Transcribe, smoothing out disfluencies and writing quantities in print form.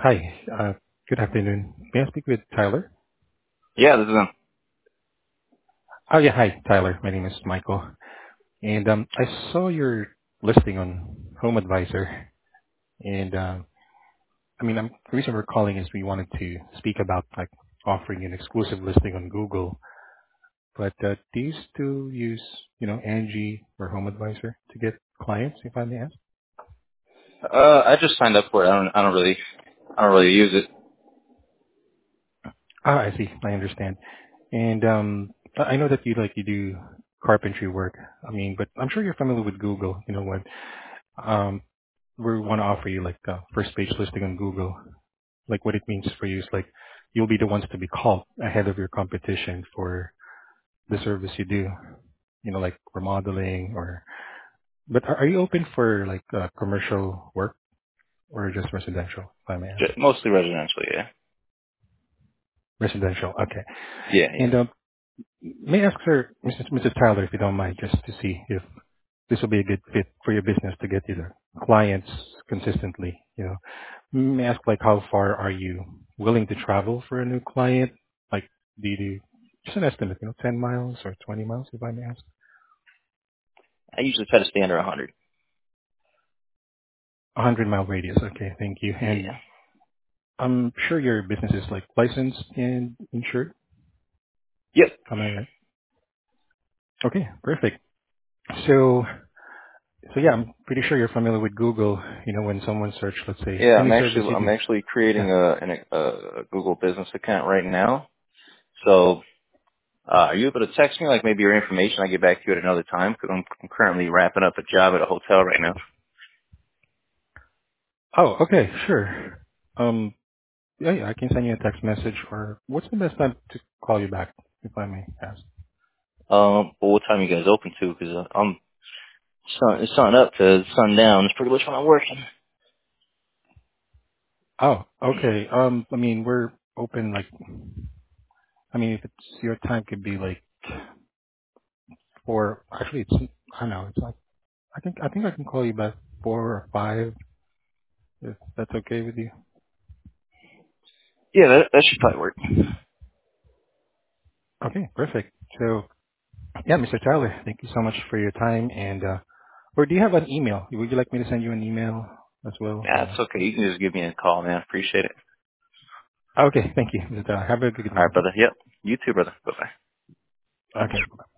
Hi. Good afternoon. May I speak with Tyler? Yeah, this is him. Oh, yeah. Hi, Tyler. My name is Michael. And I saw your listing on Home Advisor. And the reason we're calling is we wanted to speak about like offering an exclusive listing on Google. But do you still use, Angie or Home Advisor to get clients, if I may ask? I just signed up for it. I don't really use it. Ah, I see. I understand. And I know that you do carpentry work. But I'm sure you're familiar with Google. You know what? Um, we want to offer you like a first page listing on Google. Like what it means for you is like you'll be the ones to be called ahead of your competition for the service you do. Like remodeling or. But are you open for like commercial work or just residential? If I may ask. Mostly residential, yeah. Residential. Okay. Yeah, yeah. And may I ask, sir, Mr. Tyler, if you don't mind, just to see if this will be a good fit for your business to get you the clients consistently. May I ask, like, how far are you willing to travel for a new client? Like, do you do just an estimate, 10 miles or 20 miles, if I may ask? I usually try to stay under 100. 100-mile radius. Okay, thank you. Yeah. And I'm sure your business is like licensed and insured. Yep. Am I right? Okay, perfect. So, so yeah, I'm pretty sure you're familiar with Google. When someone search, let's say, Yeah, any service you I'm do. actually Yeah. creating a Google business account right now. So, are you able to text me, like, maybe your information? I get back to you at another time because I'm currently wrapping up a job at a hotel right now. Oh, okay, sure. Um, yeah, I can send you a text message or what's the best time to call you back, if I may ask? But what time you guys open to? Because I'm sun up to sundown. It's pretty much when I'm working. Oh, okay. We're open like, if it's your time could be like four, actually I don't know, it's like, I think I can call you back 4 or 5, if that's okay with you. Yeah, that should probably work. Okay, perfect. So, yeah, Mr. Tyler, thank you so much for your time and, or do you have an email? Would you like me to send you an email as well Yeah, it's or? okay. You can just give me a call, man. Appreciate it. Okay, thank you, Mr. Tyler. Have a good All one, right, okay? brother. Yep. You too, brother. Bye-bye. Okay.